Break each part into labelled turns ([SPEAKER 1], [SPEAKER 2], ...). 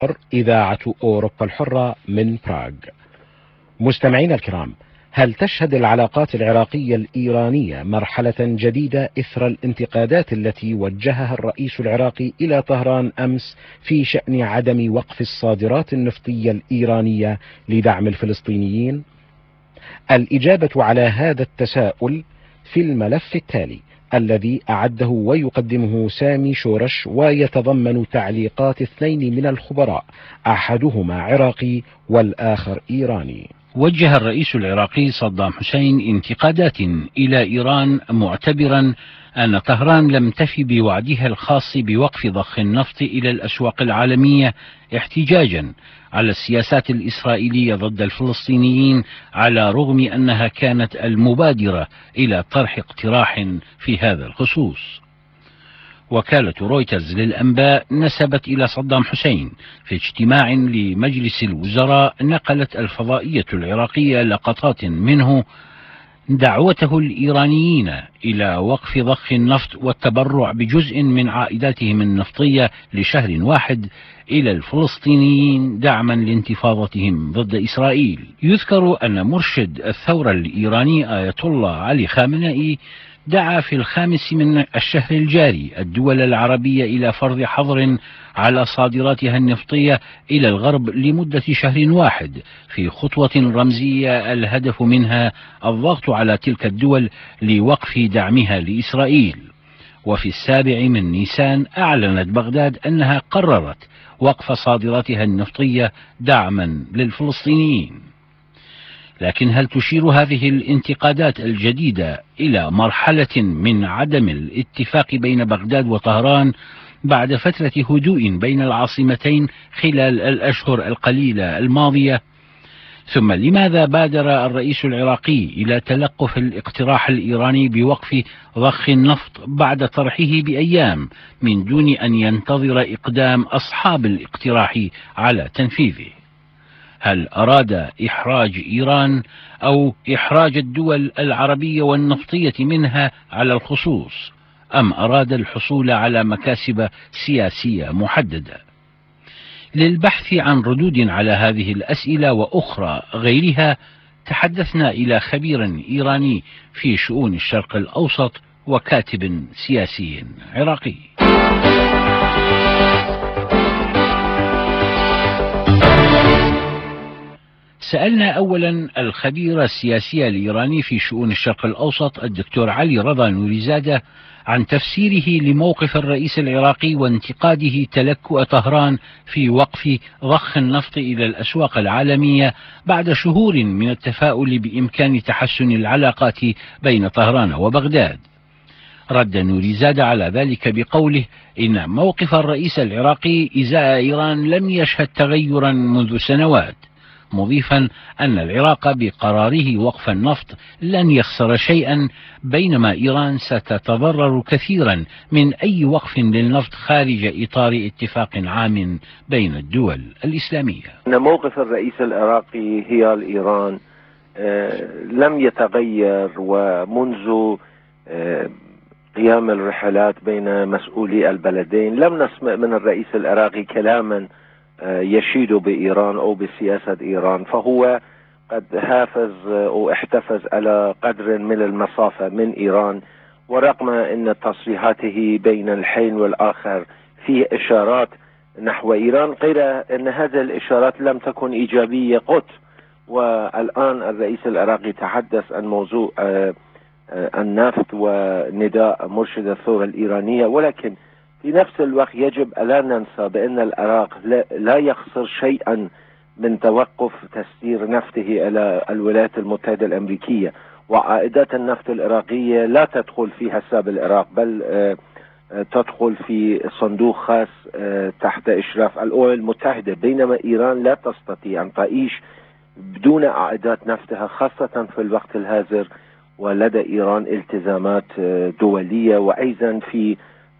[SPEAKER 1] إذاعة أوروبا الحرة من براغ. مستمعينا الكرام، هل تشهد العلاقات العراقية الإيرانية مرحلة جديدة إثر الانتقادات التي وجهها الرئيس العراقي إلى طهران أمس في شأن عدم وقف الصادرات النفطية الإيرانية لدعم الفلسطينيين؟ الإجابة على هذا التساؤل في الملف التالي الذي أعده ويقدمه سامي شورش، ويتضمن تعليقات اثنين من الخبراء، أحدهما عراقي والآخر إيراني.
[SPEAKER 2] وجه الرئيس العراقي صدام حسين انتقادات إلى إيران معتبرا أن طهران لم تفي بوعدها الخاص بوقف ضخ النفط إلى الأسواق العالمية احتجاجا على السياسات الإسرائيلية ضد الفلسطينيين، على رغم أنها كانت المبادرة إلى طرح اقتراح في هذا الخصوص. وكالة رويترز للأنباء نسبت إلى صدام حسين في اجتماع لمجلس الوزراء نقلت الفضائية العراقية لقطات منه دعوته الإيرانيين إلى وقف ضخ النفط والتبرع بجزء من عائداتهم النفطية لشهر واحد إلى الفلسطينيين دعما لانتفاضتهم ضد إسرائيل. يذكر أن مرشد الثورة الإيراني آية الله علي خامنئي دعا في 5 من الشهر الجاري الدول العربية إلى فرض حظر على صادراتها النفطية إلى الغرب لمدة شهر واحد، في خطوة رمزية الهدف منها الضغط على تلك الدول لوقف دعمها لإسرائيل. وفي 7 من نيسان أعلنت بغداد أنها قررت وقف صادراتها النفطية دعما للفلسطينيين. لكن هل تشير هذه الانتقادات الجديدة إلى مرحلة من عدم الاتفاق بين بغداد وطهران بعد فترة هدوء بين العاصمتين خلال الأشهر القليلة الماضية؟ ثم لماذا بادر الرئيس العراقي إلى تلقف الاقتراح الإيراني بوقف ضخ النفط بعد طرحه بأيام من دون أن ينتظر إقدام أصحاب الاقتراح على تنفيذه؟ هل أراد إحراج إيران أو إحراج الدول العربية والنفطية منها على الخصوص، أم أراد الحصول على مكاسب سياسية محددة؟ للبحث عن ردود على هذه الأسئلة وأخرى غيرها تحدثنا إلى خبير إيراني في شؤون الشرق الأوسط وكاتب سياسي عراقي. سألنا أولا الخبير السياسي الإيراني في شؤون الشرق الأوسط الدكتور علي رضا نوريزادة عن تفسيره لموقف الرئيس العراقي وانتقاده تلكؤ طهران في وقف ضخ النفط إلى الأسواق العالمية بعد شهور من التفاؤل بإمكان تحسن العلاقات بين طهران وبغداد. رد نوريزادة على ذلك بقوله إن موقف الرئيس العراقي إزاء إيران لم يشهد تغيرا منذ سنوات، مضيفا أن العراق بقراره وقف النفط لن يخسر شيئا، بينما إيران ستتضرر كثيرا من أي وقف للنفط خارج إطار اتفاق عام بين الدول الإسلامية.
[SPEAKER 3] أن موقف الرئيس العراقي هي الإيران لم يتغير، ومنذ قيام الرحلات بين مسؤولي البلدين لم نسمع من الرئيس العراقي كلاما يشيد بإيران أو بسياسة إيران، فهو قد حافظ أو احتفظ على قدر من المسافة من إيران، ورغم أن تصريحاته بين الحين والآخر في إشارات نحو إيران، غير أن هذه الإشارات لم تكن إيجابية قط. والآن الرئيس العراقي تحدث عن موضوع النفط ونداء مرشد الثورة الإيرانية، ولكن في نفس الوقت يجب ألا ننسى بأن العراق لا يخسر شيئا من توقف تسيير نفطه إلى الولايات المتحدة الأمريكية، وعائدات النفط العراقية لا تدخل في حساب العراق، بل تدخل في صندوق خاص تحت إشراف الأمم المتحدة، بينما إيران لا تستطيع أن تعيش بدون عائدات نفطها، خاصة في الوقت الحاضر ولدى إيران التزامات دولية، وأيضا في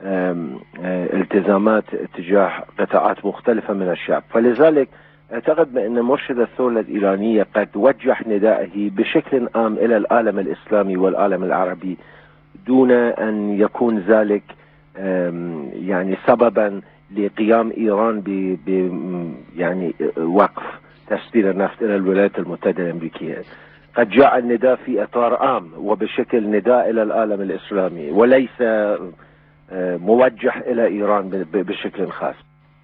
[SPEAKER 3] التزامات تجاه قطاعات مختلفة من الشعب. فلذلك اعتقد بأن مرشد الثورة الإيرانية قد وجه ندائه بشكل عام إلى العالم الإسلامي والعالم العربي دون أن يكون ذلك يعني سببا لقيام إيران يعني وقف تسديد النفط إلى الولايات المتحدة الأمريكية. قد جاء النداء في إطار عام وبشكل نداء إلى العالم الإسلامي وليس موجه إلى إيران بشكل خاص.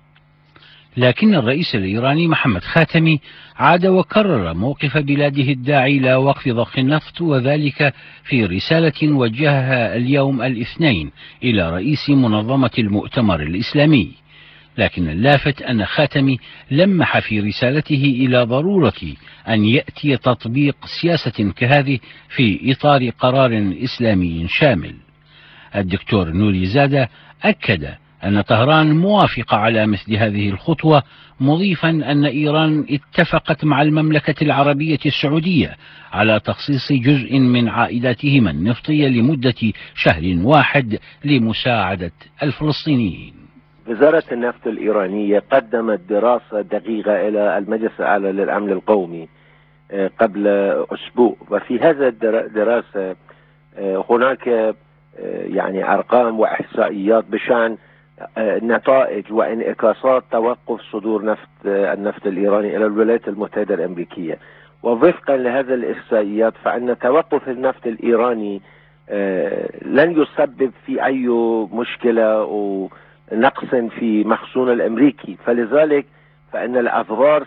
[SPEAKER 2] لكن الرئيس الإيراني محمد خاتمي عاد وكرر موقف بلاده الداعي إلى وقف ضخ النفط، وذلك في رسالة وجهها اليوم الاثنين إلى رئيس منظمة المؤتمر الإسلامي. لكن اللافت أن خاتمي لمح في رسالته إلى ضرورة أن يأتي تطبيق سياسة كهذه في إطار قرار إسلامي شامل. الدكتور نوري زادة أكد أن طهران موافقة على مثل هذه الخطوة، مضيفا أن إيران اتفقت مع المملكة العربية السعودية على تخصيص جزء من عائداتهما النفطية لمدة شهر واحد لمساعدة الفلسطينيين.
[SPEAKER 3] وزارة النفط الإيرانية قدمت دراسة دقيقة إلى المجلس الأعلى للأمن القومي قبل أسبوع، وفي هذا الدراسة هناك يعني أرقام وإحصائيات بشأن نتائج وانعكاسات توقف صدور النفط الإيراني إلى الولايات المتحدة الأمريكية. ووفقا لهذه الإحصائيات فإن توقف النفط الإيراني لن يسبب في أي مشكلة أو نقص في مخزون الأمريكي، فلذلك فإن الأضرار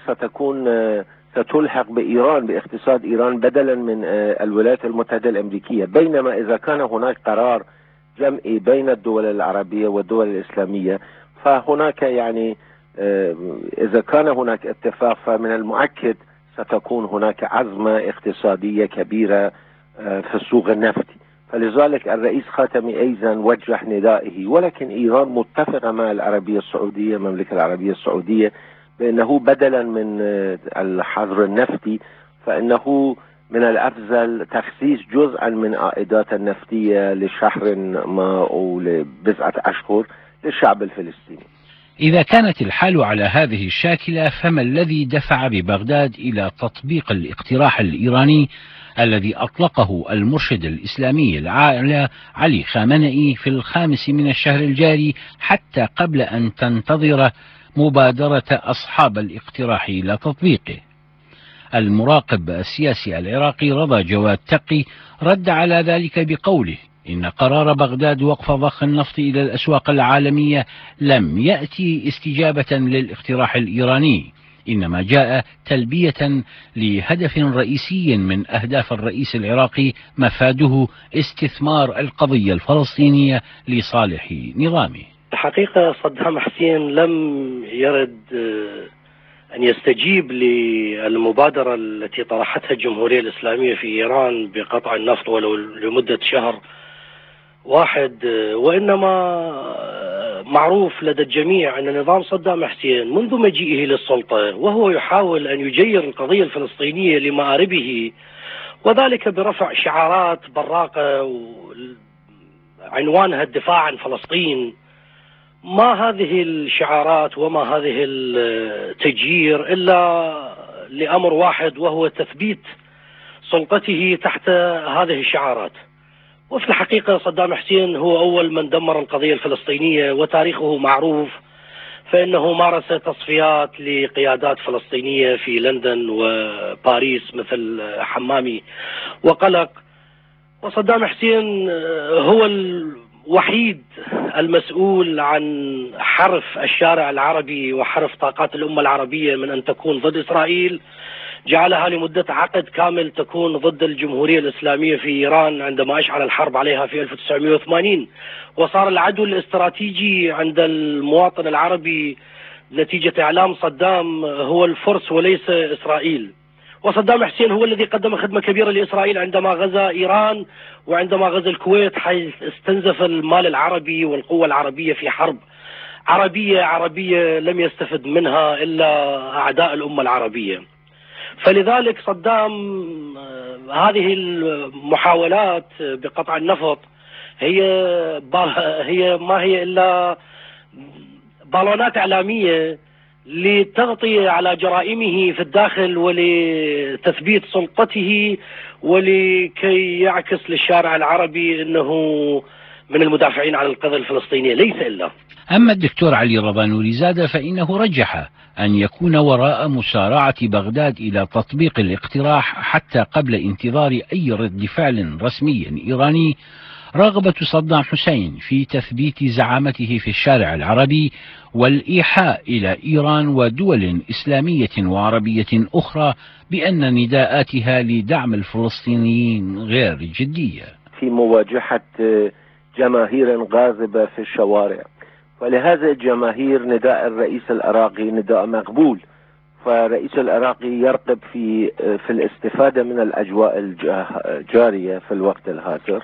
[SPEAKER 3] ستلحق بإيران باقتصاد إيران بدلا من الولايات المتحدة الأمريكية. بينما إذا كان هناك قرار جمعي بين الدول العربية والدول الإسلامية فهناك يعني إذا كان هناك اتفاق فمن المؤكد ستكون هناك أزمة اقتصادية كبيرة في السوق النفطي. فلذلك الرئيس خاتمي أيضا وجه ندائه، ولكن إيران متفقة مع العربية السعودية المملكة العربية السعودية بأنه بدلا من الحظر النفطي فإنه من الأفضل تخصيص جزءا من عائدات النفطية لشهر ما أو لبضعة أشهر للشعب الفلسطيني.
[SPEAKER 2] إذا كانت الحال على هذه الشاكلة، فما الذي دفع ببغداد إلى تطبيق الاقتراح الإيراني الذي أطلقه المرشد الإسلامي الأعلى علي خامنئي في 5 من الشهر الجاري، حتى قبل أن تنتظر مبادرة أصحاب الاقتراح إلى تطبيقه؟ المراقب السياسي العراقي رضا جواد تقي رد على ذلك بقوله إن قرار بغداد وقف ضخ النفط إلى الأسواق العالمية لم يأتي استجابة للاقتراح الإيراني، إنما جاء تلبية لهدف رئيسي من أهداف الرئيس العراقي مفاده استثمار القضية الفلسطينية لصالح نظامه.
[SPEAKER 4] الحقيقة صدام حسين لم يرد أن يستجيب للمبادرة التي طرحتها الجمهورية الإسلامية في إيران بقطع النفط ولو لمدة شهر واحد، وإنما معروف لدى الجميع أن نظام صدام حسين منذ مجيئه للسلطة وهو يحاول أن يجير القضية الفلسطينية لمآربه، وذلك برفع شعارات براقة عنوانها الدفاع عن فلسطين. ما هذه الشعارات وما هذه التجيير إلا لأمر واحد، وهو تثبيت سلطته تحت هذه الشعارات. وفي الحقيقة صدام حسين هو أول من دمر القضية الفلسطينية، وتاريخه معروف، فإنه مارس تصفيات لقيادات فلسطينية في لندن وباريس مثل حمامي وقلق. وصدام حسين هو الوحيد المسؤول عن حرف الشارع العربي وحرف طاقات الأمة العربية من أن تكون ضد إسرائيل، جعلها لمدة عقد كامل تكون ضد الجمهورية الإسلامية في إيران عندما أشعل الحرب عليها في 1980، وصار العدو الاستراتيجي عند المواطن العربي نتيجة إعلام صدام هو الفرس وليس إسرائيل. وصدام حسين هو الذي قدم خدمة كبيرة لإسرائيل عندما غزا إيران وعندما غزا الكويت، حيث استنزف المال العربي والقوة العربية في حرب عربية لم يستفد منها إلا أعداء الأمة العربية. فلذلك صدام هذه المحاولات بقطع النفط هي ما هي إلا بالونات إعلامية لتغطية على جرائمه في الداخل ولتثبيت سلطته ولكي يعكس للشارع العربي أنه من المدافعين عن القضية الفلسطينية، ليس إلا.
[SPEAKER 2] أما الدكتور علي رضا نوريزادة فإنه رجح أن يكون وراء مسارعة بغداد إلى تطبيق الاقتراح حتى قبل انتظار أي رد فعل رسمي إيراني رغبة صدام حسين في تثبيت زعامته في الشارع العربي والإيحاء إلى إيران ودول إسلامية وعربية أخرى بأن نداءاتها لدعم الفلسطينيين غير جدية
[SPEAKER 3] في مواجهة جماهير غاضبة في الشوارع. ولهذا الجماهير نداء الرئيس العراقي نداء مقبول، فرئيس العراقي يرغب في الاستفادة من الأجواء الجارية في الوقت الحاضر،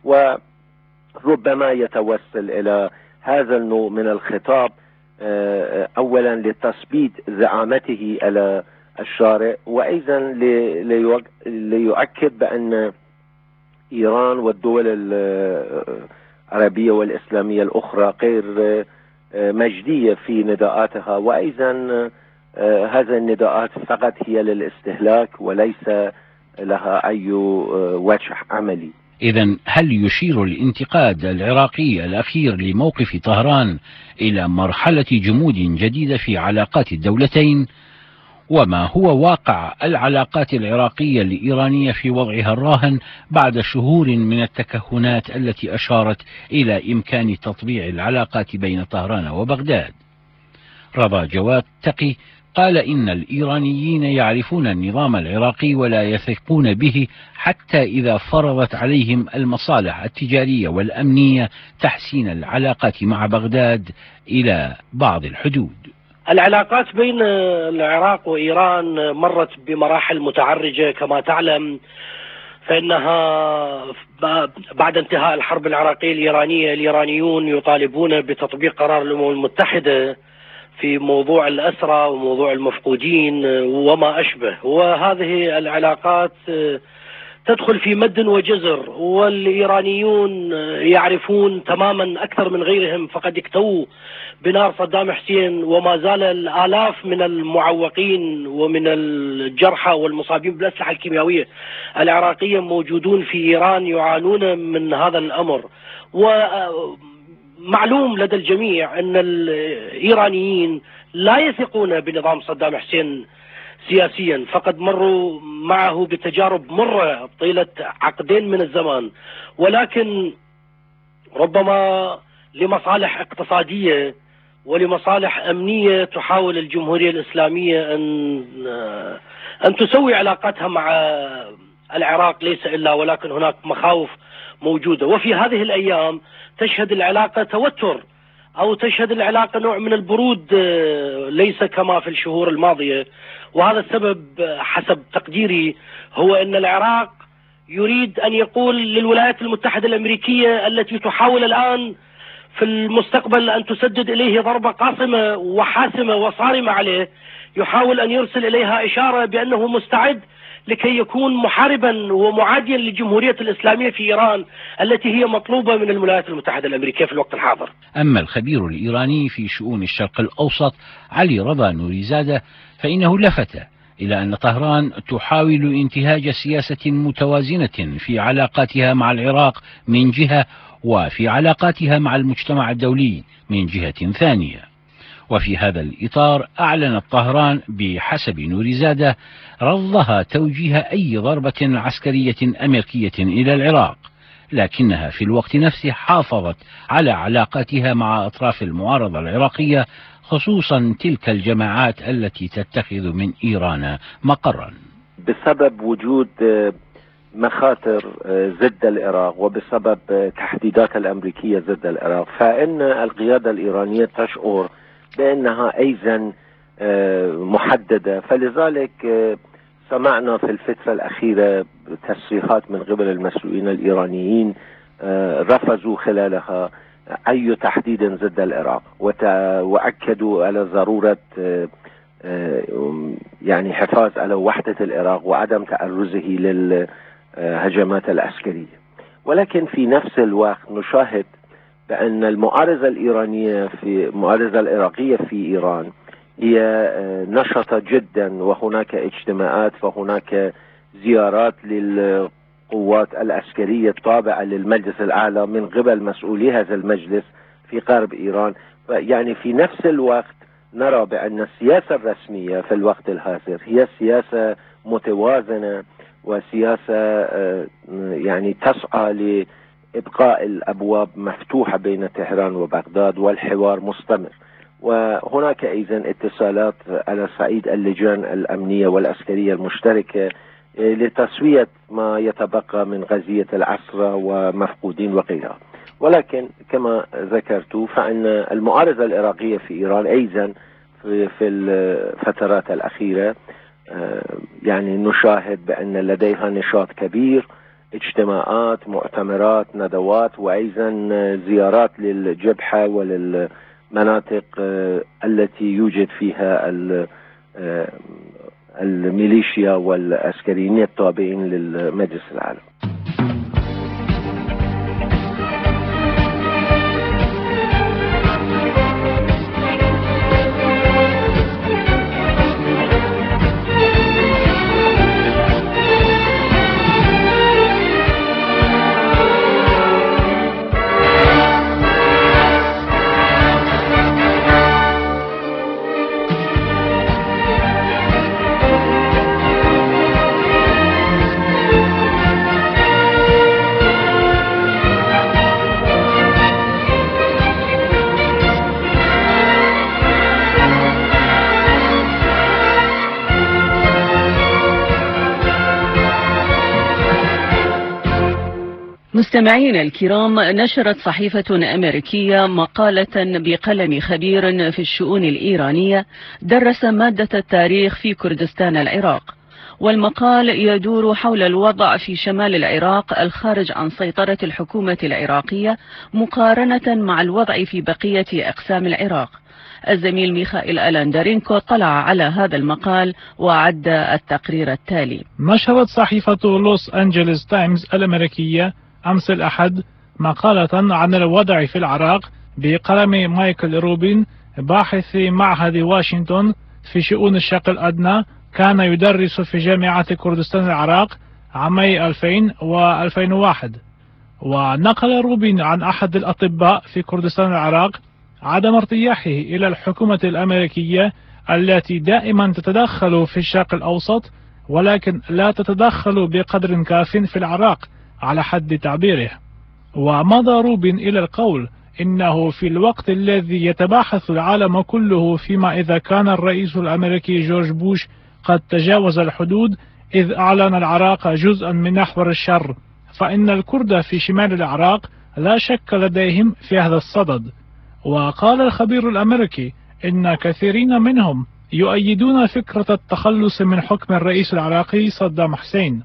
[SPEAKER 3] وربما يتوسل إلى هذا النوع من الخطاب أولا لتثبيت زعامته على الشارع، وأيضا ليؤكد بأن إيران والدول العربية والإسلامية الأخرى غير مجدية في نداءاتها، وأيضا هذه النداءات فقط هي للاستهلاك وليس لها أي وجه عملي.
[SPEAKER 2] إذن هل يشير الانتقاد العراقي الأخير لموقف طهران إلى مرحلة جمود جديدة في علاقات الدولتين؟ وما هو واقع العلاقات العراقية الإيرانية في وضعها الراهن بعد شهور من التكهنات التي أشارت إلى إمكان تطبيع العلاقات بين طهران وبغداد؟ رضا جواد تقي قال إن الإيرانيين يعرفون النظام العراقي ولا يثقون به حتى إذا فرضت عليهم المصالح التجارية والأمنية تحسين العلاقات مع بغداد إلى بعض الحدود.
[SPEAKER 4] العلاقات بين العراق وإيران مرت بمراحل متعرجة كما تعلم، فإنها بعد انتهاء الحرب العراقية الإيرانية الإيرانيون يطالبون بتطبيق قرار الأمم المتحدة في موضوع الأسرى وموضوع المفقودين وما أشبه، وهذه العلاقات تدخل في مد وجزر، والإيرانيون يعرفون تماما أكثر من غيرهم، فقد اكتووا بنار صدام حسين وما زال الآلاف من المعوقين ومن الجرحى والمصابين بالأسلحة الكيميائية العراقية موجودون في إيران يعانون من هذا الأمر. ومعلوم لدى الجميع أن الإيرانيين لا يثقون بنظام صدام حسين سياسيا، فقد مروا معه بتجارب مرة طيلة عقدين من الزمان، ولكن ربما لمصالح اقتصادية ولمصالح أمنية تحاول الجمهورية الإسلامية أن تسوي علاقاتها مع العراق، ليس إلا ولكن هناك مخاوف موجودة. وفي هذه الأيام تشهد العلاقة توتر أو تشهد العلاقة نوع من البرود، ليس كما في الشهور الماضية، وهذا السبب حسب تقديري هو أن العراق يريد أن يقول للولايات المتحدة الأمريكية التي تحاول الآن في المستقبل أن تسدد إليه ضربة قاصمة وحاسمة وصارمة عليه، يحاول أن يرسل إليها إشارة بأنه مستعد لكي يكون محاربا ومعاديا للجمهورية الإسلامية في إيران التي هي مطلوبة من الولايات المتحدة الأمريكية في الوقت الحاضر.
[SPEAKER 2] أما الخبير الإيراني في شؤون الشرق الأوسط علي رضا نوريزادة فإنه لفت إلى أن طهران تحاول انتهاج سياسة متوازنة في علاقاتها مع العراق من جهة، وفي علاقاتها مع المجتمع الدولي من جهة ثانية. وفي هذا الإطار أعلنت طهران بحسب نوريزادة رفضها توجيه أي ضربة عسكرية أمريكية إلى العراق، لكنها في الوقت نفسه حافظت على علاقاتها مع أطراف المعارضة العراقية، خصوصا تلك الجماعات التي تتخذ من إيران مقرا.
[SPEAKER 3] بسبب وجود مخاطر ضد العراق وبسبب تحديدات الأمريكية ضد العراق، فإن القيادة الإيرانية تشعر بأنها أيضا محددة. فلذلك سمعنا في الفترة الأخيرة تصريحات من قبل المسؤولين الإيرانيين رفضوا خلالها أي تحديد ضد العراق، وأكدوا على ضرورة يعني حفاظ على وحدة العراق وعدم تعرضه للهجمات العسكرية. ولكن في نفس الوقت نشاهد بأن المعارضة الإيرانية في المعارضة العراقية في إيران هي نشطة جدا، وهناك اجتماعات وهناك زيارات القوات العسكرية التابعة للمجلس الأعلى من قبل مسؤولي هذا المجلس في غرب إيران. يعني في نفس الوقت نرى بأن السياسة الرسمية في الوقت الحاضر هي سياسة متوازنة وسياسة يعني تسعى لإبقاء الأبواب مفتوحة بين طهران وبغداد والحوار مستمر. وهناك أيضا اتصالات على صعيد اللجان الأمنية والعسكرية المشتركة لتسوية ما يتبقى من غزية العسرة ومفقودين وغيرها. ولكن كما ذكرت فإن المعارضة العراقية في إيران أيضا في الفترات الأخيرة يعني نشاهد بأن لديها نشاط كبير، اجتماعات، مؤتمرات، ندوات، وأيضا زيارات للجبهة وللمناطق التي يوجد فيها الميليشيا والعسكريين التابعين للمجلس الأعلى.
[SPEAKER 5] مستمعينا الكرام، نشرت صحيفة أمريكية مقالة بقلم خبير في الشؤون الإيرانية درس مادة التاريخ في كردستان العراق، والمقال يدور حول الوضع في شمال العراق الخارج عن سيطرة الحكومة العراقية مقارنة مع الوضع في بقية أقسام العراق. الزميل ميخائيل ألاندرينكو طلع على هذا المقال وعد التقرير التالي.
[SPEAKER 6] نشرت صحيفة لوس أنجلوس تايمز الأمريكية أمس الأحد مقالة عن الوضع في العراق بقلم مايكل روبين، باحث معهد واشنطن في شؤون الشرق الأدنى، كان يدرس في جامعة كردستان العراق عامي 2000 و2001. ونقل روبين عن أحد الأطباء في كردستان العراق عدم ارتياحه إلى الحكومة الأمريكية التي دائما تتدخل في الشرق الأوسط ولكن لا تتدخل بقدر كاف في العراق على حد تعبيره. ومضى روبين إلى القول إنه في الوقت الذي يتباحث العالم كله فيما إذا كان الرئيس الأمريكي جورج بوش قد تجاوز الحدود إذ أعلن العراق جزءا من محور الشر، فإن الكرد في شمال العراق لا شك لديهم في هذا الصدد. وقال الخبير الأمريكي إن كثيرين منهم يؤيدون فكرة التخلص من حكم الرئيس العراقي صدام حسين.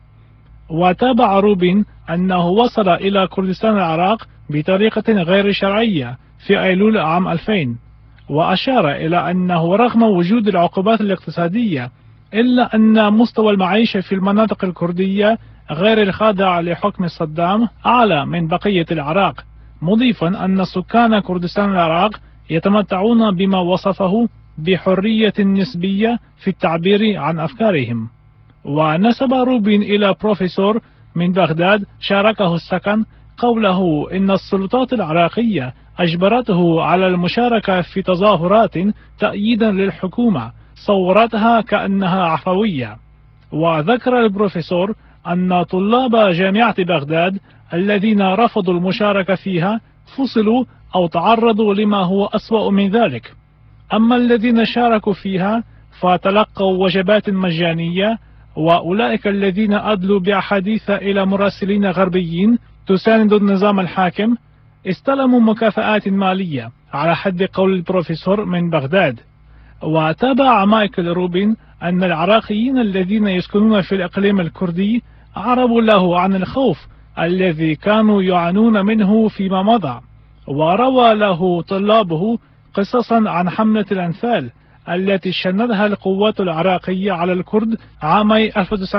[SPEAKER 6] وتابع روبين أنه وصل إلى كردستان العراق بطريقة غير شرعية في أيلول عام 2000، وأشار إلى أنه رغم وجود العقوبات الاقتصادية إلا أن مستوى المعيشة في المناطق الكردية غير الخاضعة لحكم صدام أعلى من بقية العراق، مضيفا أن سكان كردستان العراق يتمتعون بما وصفه بحرية نسبية في التعبير عن أفكارهم. ونسب روبين إلى بروفيسور من بغداد شاركه السكن قوله إن السلطات العراقية أجبرته على المشاركة في تظاهرات تأييدا للحكومة صورتها كأنها عفوية. وذكر البروفيسور أن طلاب جامعة بغداد الذين رفضوا المشاركة فيها فصلوا أو تعرضوا لما هو أسوأ من ذلك، أما الذين شاركوا فيها فتلقوا وجبات مجانية، وأولئك الذين أدلوا بأحاديث إلى مراسلين غربيين تساند النظام الحاكم استلموا مكافآت مالية على حد قول البروفيسور من بغداد. وتابع مايكل روبين أن العراقيين الذين يسكنون في الإقليم الكردي عربوا له عن الخوف الذي كانوا يعانون منه فيما مضى، وروى له طلابه قصصا عن حملة الأنفال التي شندها القوات العراقية على الكرد عامي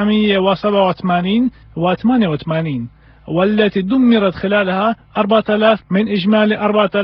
[SPEAKER 6] 1987 و88، والتي دمرت خلالها 4000 من إجمالي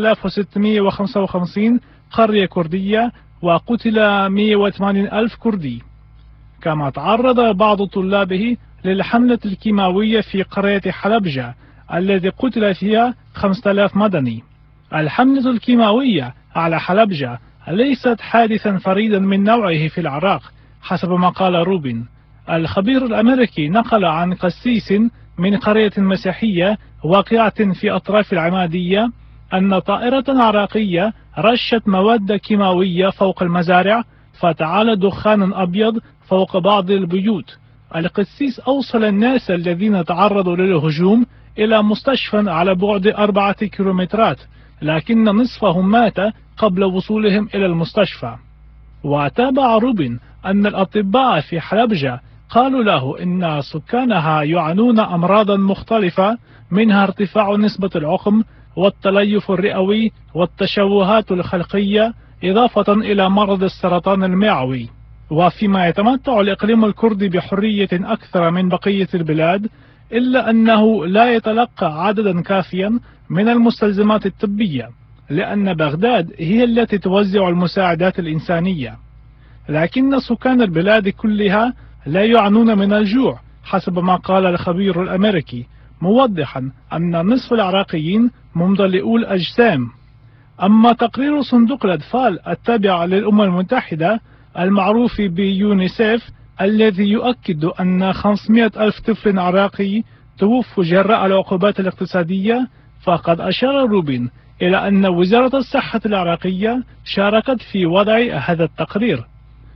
[SPEAKER 6] 4655 قرية كردية، وقتل 180,000 كردي. كما تعرض بعض طلابه للحملة الكيماوية في قرية حلبجة الذي قتل فيها 5000 مدني. الحملة الكيماوية على حلبجة ليست حادثا فريدا من نوعه في العراق حسب ما قال روبين. الخبير الأمريكي نقل عن قسيس من قرية مسيحية واقعة في أطراف العمادية أن طائرة عراقية رشت مواد كيماوية فوق المزارع فتعالى دخان أبيض فوق بعض البيوت. القسيس أوصل الناس الذين تعرضوا للهجوم إلى مستشفى على بعد 4 كيلومترات، لكن نصفهم مات قبل وصولهم إلى المستشفى. وتابع روبين أن الأطباء في حلبجة قالوا له إن سكانها يعانون أمراضا مختلفة، منها ارتفاع نسبة العقم والتليف الرئوي والتشوهات الخلقية إضافة إلى مرض السرطان المعوي. وفيما يتمتع الإقليم الكردي بحرية أكثر من بقية البلاد، إلا أنه لا يتلقى عددا كافيا من المستلزمات الطبية، لأن بغداد هي التي توزع المساعدات الإنسانية. لكن سكان البلاد كلها لا يعانون من الجوع حسب ما قال الخبير الأمريكي، موضحا أن نصف العراقيين ممتلئو الأجسام. أما تقرير صندوق الأطفال التابع للأمم المتحدة المعروف بيونيسيف الذي يؤكد أن 500 ألف طفل عراقي توفوا جراء العقوبات الاقتصادية، فقد أشار روبين إلى أن وزارة الصحة العراقية شاركت في وضع هذا التقرير.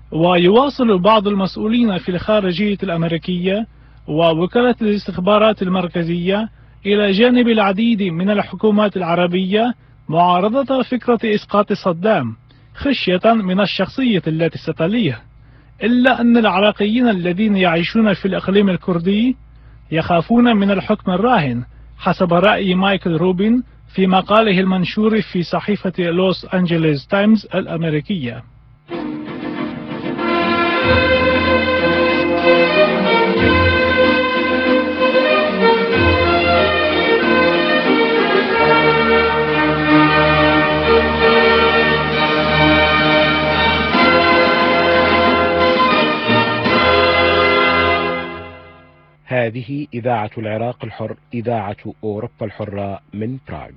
[SPEAKER 6] ويواصل بعض المسؤولين في الخارجية الأمريكية ووكالة الاستخبارات المركزية إلى جانب العديد من الحكومات العربية معارضة فكرة إسقاط صدام خشية من الشخصية التي ستليه، إلا أن العراقيين الذين يعيشون في الإقليم الكردي يخافون من الحكم الراهن حسب رأي مايكل روبين في مقاله المنشور في صحيفة لوس أنجلوس تايمز الأمريكية.
[SPEAKER 1] هذه إذاعة العراق الحر، إذاعة أوروبا الحرة من براغ.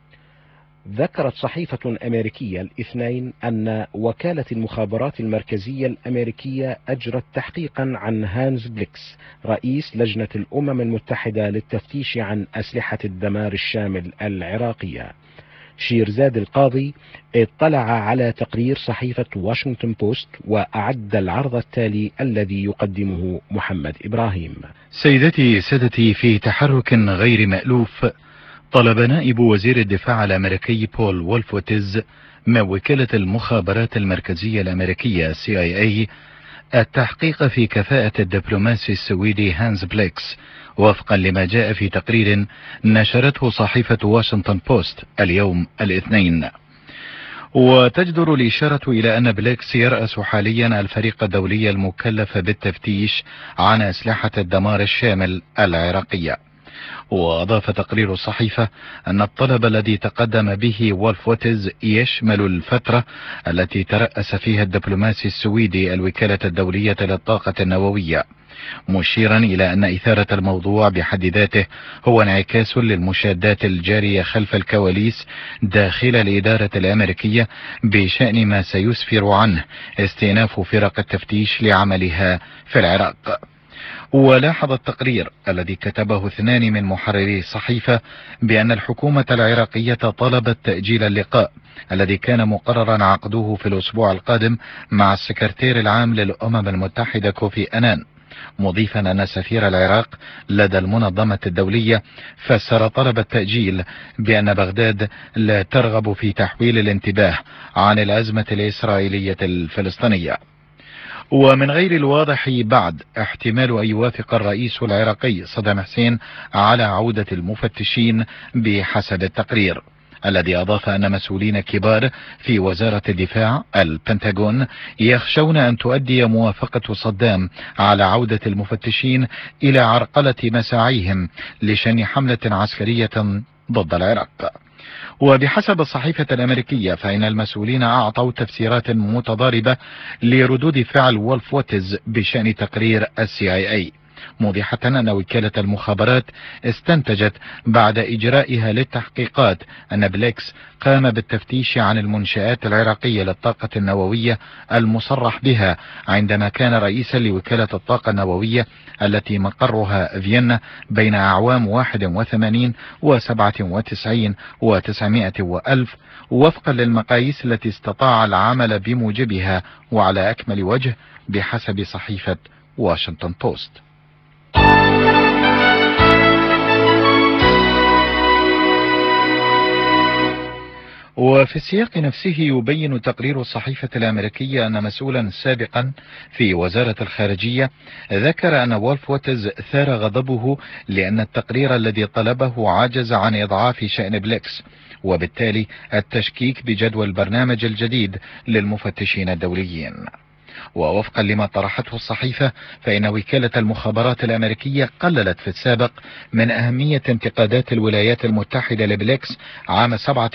[SPEAKER 1] ذكرت صحيفة أمريكية الاثنين أن وكالة المخابرات المركزية الأمريكية أجرت تحقيقا عن هانز بليكس رئيس لجنة الأمم المتحدة للتفتيش عن أسلحة الدمار الشامل العراقية. شيرزاد القاضي اطلع على تقرير صحيفة واشنطن بوست وأعد العرض التالي الذي يقدمه محمد إبراهيم.
[SPEAKER 7] سيدتي سادتي، في تحرك غير مألوف طلب نائب وزير الدفاع الأمريكي بول وولفوتز من وكالة المخابرات المركزية الأمريكية CIA التحقيق في كفاءة الدبلوماسي السويدي هانز بليكس وفقا لما جاء في تقرير نشرته صحيفة واشنطن بوست اليوم الاثنين. وتجدر الإشارة إلى أن بليكس يرأس حاليا الفريق الدولي المكلف بالتفتيش عن أسلحة الدمار الشامل العراقية. وأضاف تقرير الصحيفة أن الطلب الذي تقدم به وولفوتز يشمل الفترة التي ترأس فيها الدبلوماسي السويدي الوكالة الدولية للطاقة النووية، مشيرا إلى أن إثارة الموضوع بحد ذاته هو انعكاس للمشادات الجارية خلف الكواليس داخل الإدارة الأمريكية بشأن ما سيسفر عنه استئناف فرق التفتيش لعملها في العراق. ولاحظ التقرير الذي كتبه 2 من محرري الصحيفة بأن الحكومة العراقية طلبت تأجيل اللقاء الذي كان مقررا عقده في الأسبوع القادم مع السكرتير العام للأمم المتحدة كوفي أنان، مضيفا أن سفير العراق لدى المنظمة الدولية فسر طلب التأجيل بأن بغداد لا ترغب في تحويل الانتباه عن الأزمة الإسرائيلية الفلسطينية. ومن غير الواضح بعد احتمال أن يوافق الرئيس العراقي صدام حسين على عودة المفتشين بحسب التقرير، الذي أضاف أن مسؤولين كبار في وزارة الدفاع البنتاغون يخشون أن تؤدي موافقة صدام على عودة المفتشين إلى عرقلة مساعيهم لشن حملة عسكرية ضد العراق. وبحسب الصحيفة الأمريكية فإن المسؤولين أعطوا تفسيرات متضاربة لردود فعل وولفوتز بشأن تقرير CIA، موضحة أن وكالة المخابرات استنتجت بعد إجرائها للتحقيقات أن بليكس قام بالتفتيش عن المنشآت العراقية للطاقة النووية المصرح بها عندما كان رئيسا لوكالة الطاقة النووية التي مقرها فيينا بين أعوام 81 و97 و900 وألف، وفقا للمقاييس التي استطاع العمل بموجبها وعلى أكمل وجه بحسب صحيفة واشنطن بوست. وفي السياق نفسه يبين تقرير الصحيفة الأمريكية أن مسؤولا سابقا في وزارة الخارجية ذكر أن وولفوتز ثار غضبه لأن التقرير الذي طلبه عجز عن إضعاف شأن بليكس، وبالتالي التشكيك بجدوى البرنامج الجديد للمفتشين الدوليين. ووفقا لما طرحته الصحيفة فإن وكالة المخابرات الأمريكية قللت في السابق من أهمية انتقادات الولايات المتحدة لبليكس عام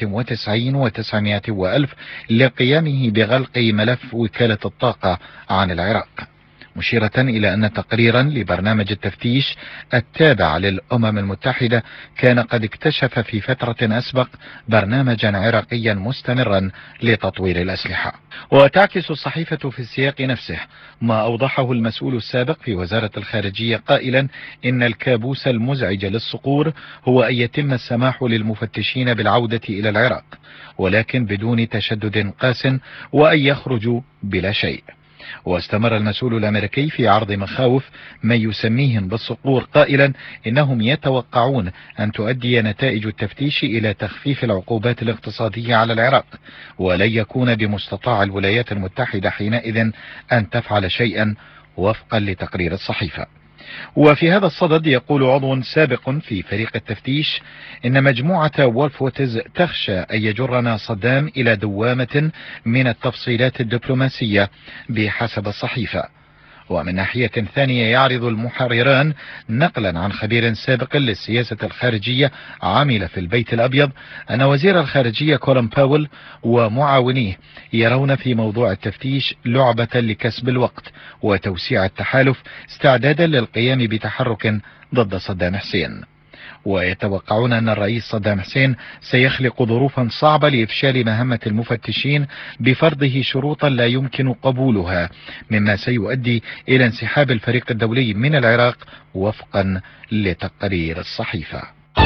[SPEAKER 7] 97 و900 وألف لقيامه بغلق ملف وكالة الطاقة عن العراق، مشيرة إلى أن تقريرا لبرنامج التفتيش التابع للأمم المتحدة كان قد اكتشف في فترة أسبق برنامجا عراقيا مستمرا لتطوير الأسلحة. وتعكس الصحيفة في السياق نفسه ما أوضحه المسؤول السابق في وزارة الخارجية قائلا إن الكابوس المزعج للصقور هو أن يتم السماح للمفتشين بالعودة إلى العراق ولكن بدون تشدد قاس وأن يخرجوا بلا شيء. واستمر المسؤول الأمريكي في عرض مخاوف من يسميهم بالصقور قائلا إنهم يتوقعون أن تؤدي نتائج التفتيش إلى تخفيف العقوبات الاقتصادية على العراق، ولن يكون بمستطاع الولايات المتحدة حينئذ أن تفعل شيئا وفقا لتقرير الصحيفة. وفي هذا الصدد يقول عضو سابق في فريق التفتيش إن مجموعة وولفوتز تخشى أن يجرنا صدام إلى دوامة من التفصيلات الدبلوماسية بحسب الصحيفة. ومن ناحية ثانية يعرض المحرران نقلا عن خبير سابق للسياسة الخارجية عمل في البيت الأبيض أن وزير الخارجية كولين باول ومعاونيه يرون في موضوع التفتيش لعبة لكسب الوقت وتوسيع التحالف استعدادا للقيام بتحرك ضد صدام حسين، ويتوقعون أن الرئيس صدام حسين سيخلق ظروفا صعبة لإفشال مهمة المفتشين بفرضه شروطا لا يمكن قبولها، مما سيؤدي إلى انسحاب الفريق الدولي من العراق وفقا لتقرير الصحيفة.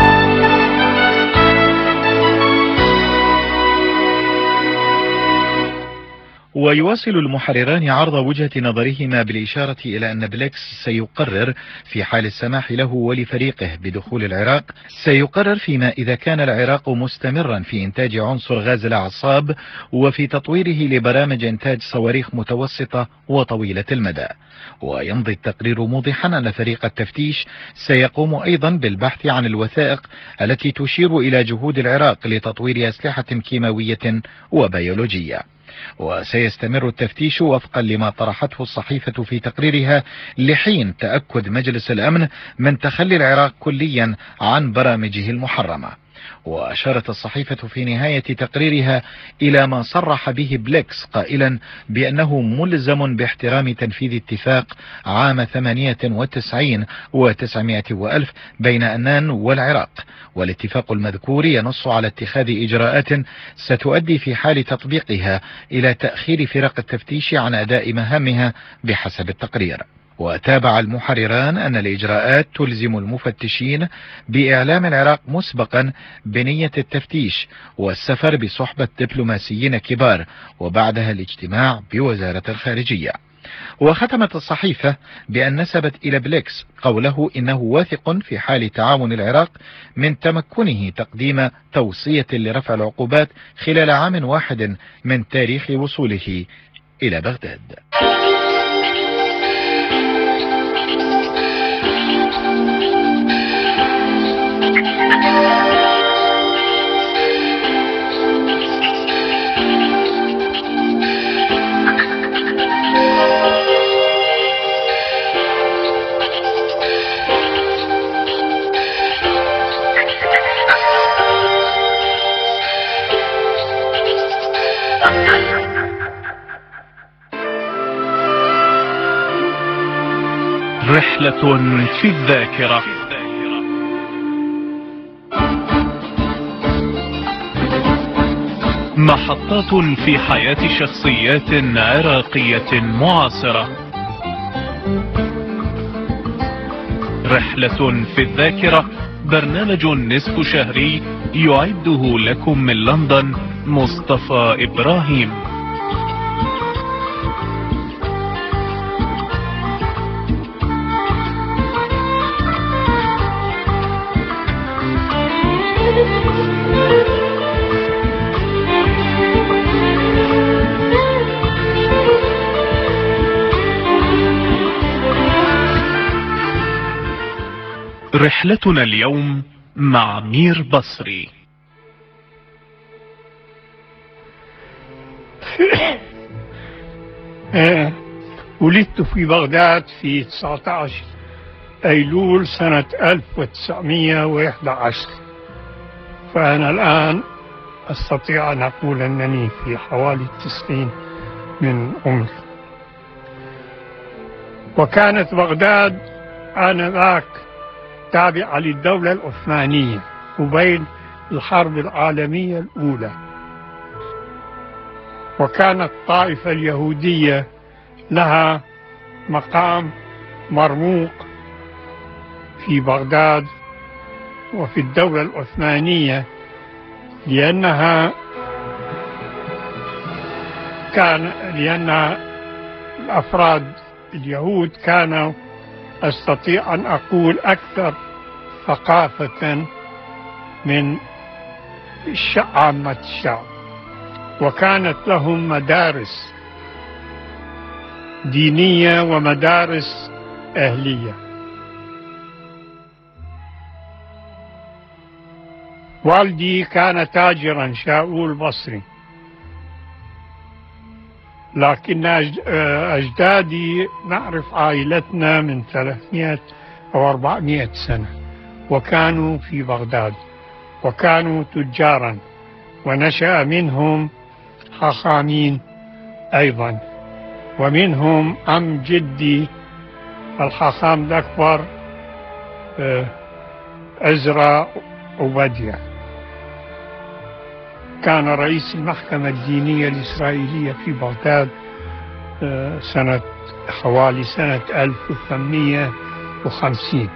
[SPEAKER 7] ويواصل المحرران عرض وجهة نظرهما بالإشارة إلى أن بليكس سيقرر في حال السماح له ولفريقه بدخول العراق، سيقرر فيما إذا كان العراق مستمرا في إنتاج عنصر غاز الأعصاب وفي تطويره لبرامج إنتاج صواريخ متوسطة وطويلة المدى. ويمضي التقرير موضحا أن فريق التفتيش سيقوم أيضا بالبحث عن الوثائق التي تشير إلى جهود العراق لتطوير أسلحة كيماوية وبيولوجية. وسيستمر التفتيش وفقا لما طرحته الصحيفة في تقريرها لحين تأكد مجلس الأمن من تخلي العراق كليا عن برامجه المحرمة. وأشارت الصحيفة في نهاية تقريرها إلى ما صرح به بليكس قائلا بأنه ملزم باحترام تنفيذ اتفاق عام 98 و900 وألف بين أنان والعراق، والاتفاق المذكور ينص على اتخاذ إجراءات ستؤدي في حال تطبيقها إلى تأخير فرق التفتيش عن أداء مهامها بحسب التقرير. وتابع المحرران أن الإجراءات تلزم المفتشين بإعلام العراق مسبقا بنية التفتيش والسفر بصحبة دبلوماسيين كبار وبعدها الاجتماع بوزارة الخارجية. وختمت الصحيفة بأن نسبت إلى بليكس قوله إنه واثق في حال تعاون العراق من تمكنه تقديم توصية لرفع العقوبات خلال عام واحد من تاريخ وصوله إلى بغداد.
[SPEAKER 8] رحلة في الذاكرة. محطات في حياة شخصيات عراقية معاصرة. رحلة في الذاكرة برنامج نصف شهري يعده لكم من لندن مصطفى إبراهيم. رحلتنا اليوم مع مير بصري.
[SPEAKER 9] ولدت في بغداد في 19 أيلول سنة 1911، فأنا الآن أستطيع أن أقول أنني في حوالي 90 من عمري. وكانت بغداد آنذاك تابعة للدولة العثمانية قبيل الحرب العالمية الأولى، وكانت الطائفة اليهودية لها مقام مرموق في بغداد وفي الدولة العثمانية، لأن الأفراد اليهود كانوا أستطيع أن أقول أكثر ثقافة من عامة الشعب، وكانت لهم مدارس دينية ومدارس أهلية. والدي كان تاجرا شاؤول بصري، لكن أجدادي نعرف عائلتنا من 300 أو 400 سنة، وكانوا في بغداد وكانوا تجارا، ونشأ منهم حاخامين أيضا، ومنهم عم جدي الحاخام الأكبر عزرا عبادية، كان رئيس المحكمة الدينية الإسرائيلية في بغداد حوالي سنة 1850.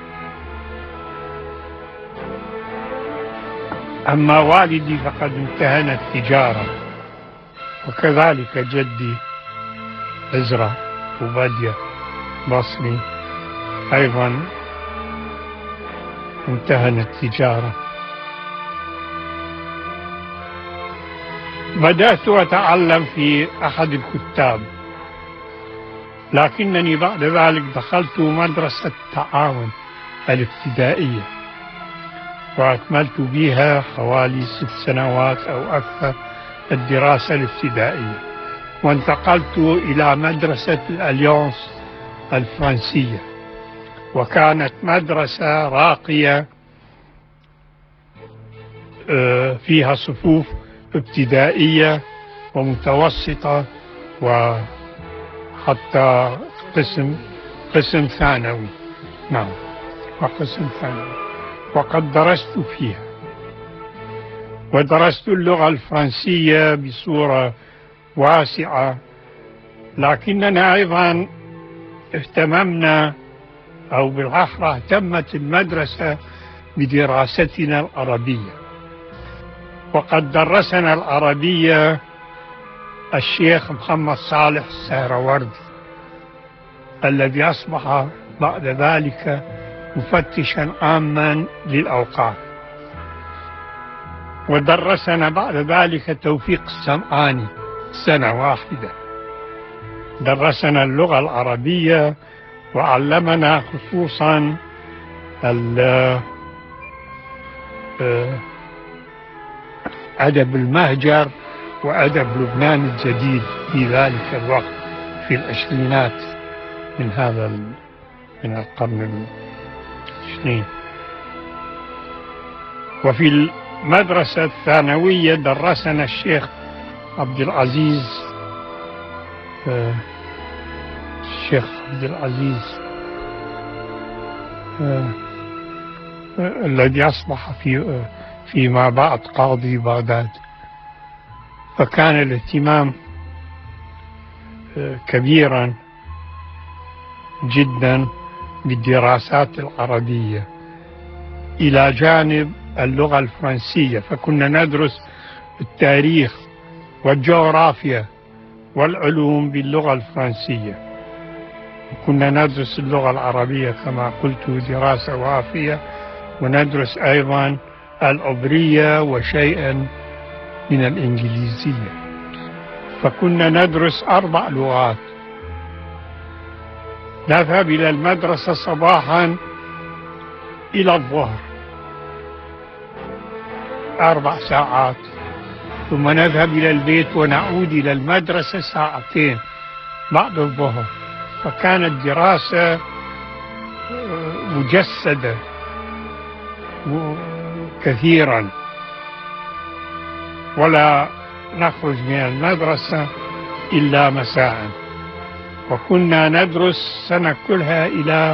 [SPEAKER 9] أما والدي فقد امتهن التجارة، وكذلك جدي عزرا عبادية بصري أيضا امتهن التجارة. بدأت أتعلم في أحد الكتاب، لكنني بعد ذلك دخلت مدرسة التعاون الابتدائية، وأكملت بها حوالي 6 سنوات أو أكثر الدراسة الابتدائية، وانتقلت إلى مدرسة الأليونس الفرنسية، وكانت مدرسة راقية فيها صفوف ابتدائية ومتوسطة وحتى قسم ثانوي. نعم، وقسم ثانوي، وقد درست فيها، ودرست اللغة الفرنسية بصورة واسعة، لكننا أيضا اهتممنا، أو بالأحرى اهتمت المدرسة بدراستنا العربية، وقد درسنا العربية الشيخ محمد صالح السهروردي، الذي أصبح بعد ذلك مفتشا عاما للأوقاف، ودرسنا بعد ذلك توفيق السمعاني 1 سنة، درسنا اللغة العربية وعلمنا خصوصا أدب المهجر وأدب لبنان الجديد في ذلك الوقت في العشرينات من القرن العشرين. وفي المدرسة الثانوية درسنا الشيخ عبد العزيز الذي أصبح فيما بعد قاضي بغداد. فكان الاهتمام كبيرا جدا بالدراسات العربية إلى جانب اللغة الفرنسية، فكنا ندرس التاريخ والجغرافيا والعلوم باللغة الفرنسية، كنا ندرس اللغة العربية كما قلت دراسة وافية، وندرس أيضا العبرية وشيئا من الإنجليزية، فكنا ندرس 4 لغات. نذهب إلى المدرسة صباحا إلى الظهر 4 ساعات، ثم نذهب إلى البيت ونعود إلى المدرسة 2 ساعات بعد الظهر. فكانت دراسة مجسدة كثيرا، ولا نخرج من المدرسة إلا مساء، وكنا ندرس السنة كلها إلى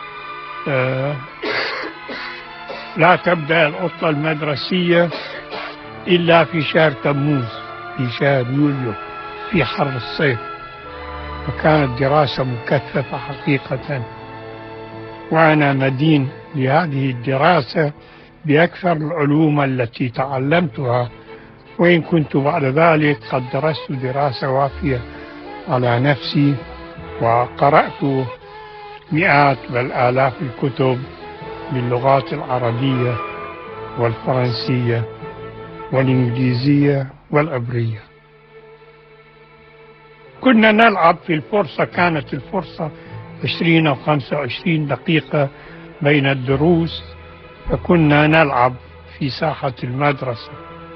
[SPEAKER 9] لا تبدأ العطلة المدرسية إلا في شهر تموز، في شهر يوليو، في حر الصيف. فكانت دراسة مكثفة حقيقة، وأنا مدين لهذه الدراسة بأكثر العلوم التي تعلمتها، وإن كنت بعد ذلك قد درست دراسة وافية على نفسي، وقرأت مئات بل آلاف الكتب باللغات العربية والفرنسية والإنجليزية والعبرية. كنا نلعب في الفرصة، كانت الفرصة 20 أو 25 دقيقة بين الدروس، فكنا نلعب في ساحة المدرسة.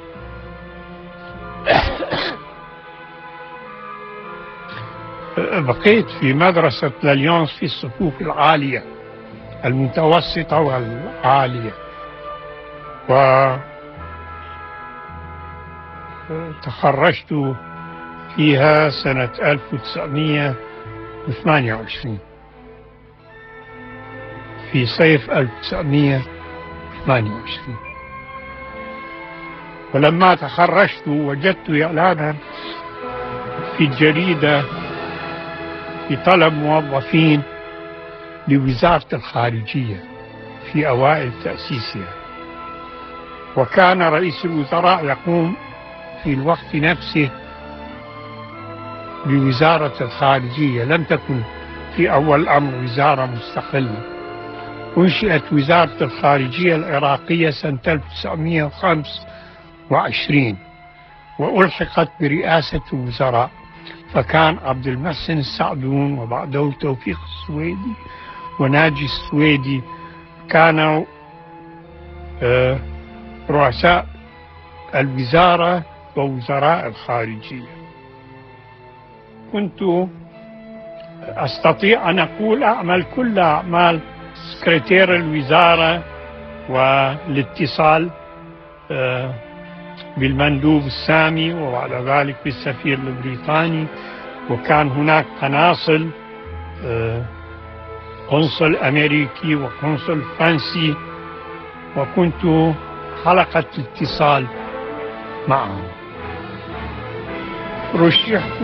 [SPEAKER 9] بقيت في مدرسة لاليونس في الصفوف العالية المتوسطة والعالية، وتخرجت فيها سنة 1928 في صيف 1928. ولما تخرجت وجدت إعلانا في الجريدة بطلب موظفين لوزارة الخارجية في أوائل تأسيسها، وكان رئيس الوزراء يقوم في الوقت نفسه بوزارة الخارجية، لم تكن في أول الأمر وزارة مستقلة. أنشئت وزارة الخارجية العراقية سنة 1925 وألحقت برئاسة الوزراء، فكان عبد المحسن السعدون وبعده توفيق السويدي وناجي السويدي كانوا رؤساء الوزارة ووزراء الخارجية. كنت أستطيع أن أقول أعمل كل أعمال سكرتير الوزارة والاتصال بالمندوب السامي وبعد ذلك بالسفير البريطاني، وكان هناك قناصل قنصل أمريكي وقنصل فرنسي، وكنت حلقة اتصال معهم. رشحت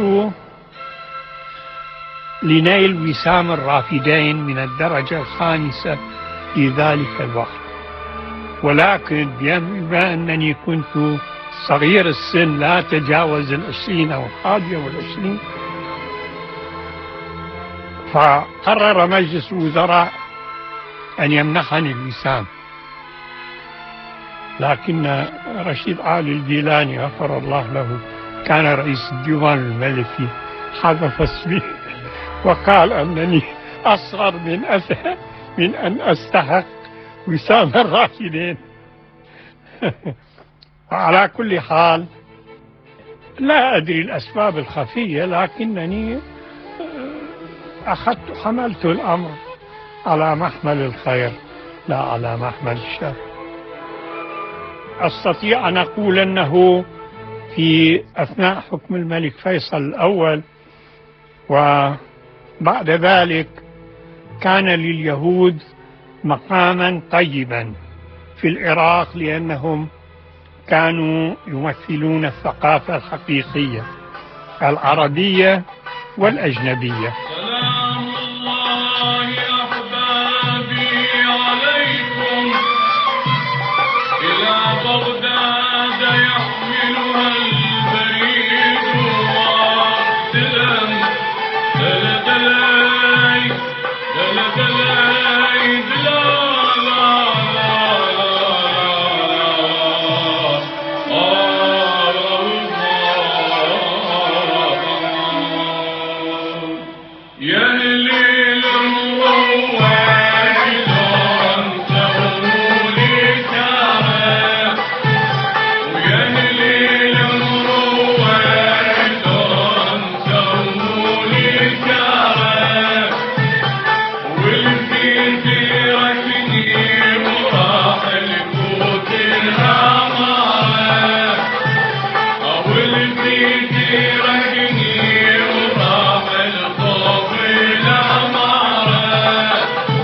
[SPEAKER 9] لنيل وسام الرافدين من الدرجة الخامسة في ذلك الوقت، ولكن بما أنني كنت صغير السن لا تجاوز 20 أو 21، فقرر مجلس الوزراء أن يمنحني الوسام، لكن رشيد آل الجيلاني غفر الله له كان رئيس الديوان الملكي حذف اسمي وقال أنني أصغر من أن أستحق وسام الرافدين. على كل حال لا أدري الأسباب الخفية، لكنني حملت الأمر على محمل الخير لا على محمل الشر. أستطيع أن أقول أنه في أثناء حكم الملك فيصل الأول وبعد ذلك كان لليهود مقاما طيبا في العراق، لأنهم كانوا يمثلون الثقافة الحقيقية العربية والأجنبية.
[SPEAKER 10] سلام الله أحبابي عليكم، إلى بغداد يحملها البريد والسلم. دلدلي دلدلي دلالا يا الليل المروج سولي شارع، ويا الليل المروج سولي شارع، والبيت ركني وراح الكوت العمارة، والبيت ركني وراح الخوف العمارة.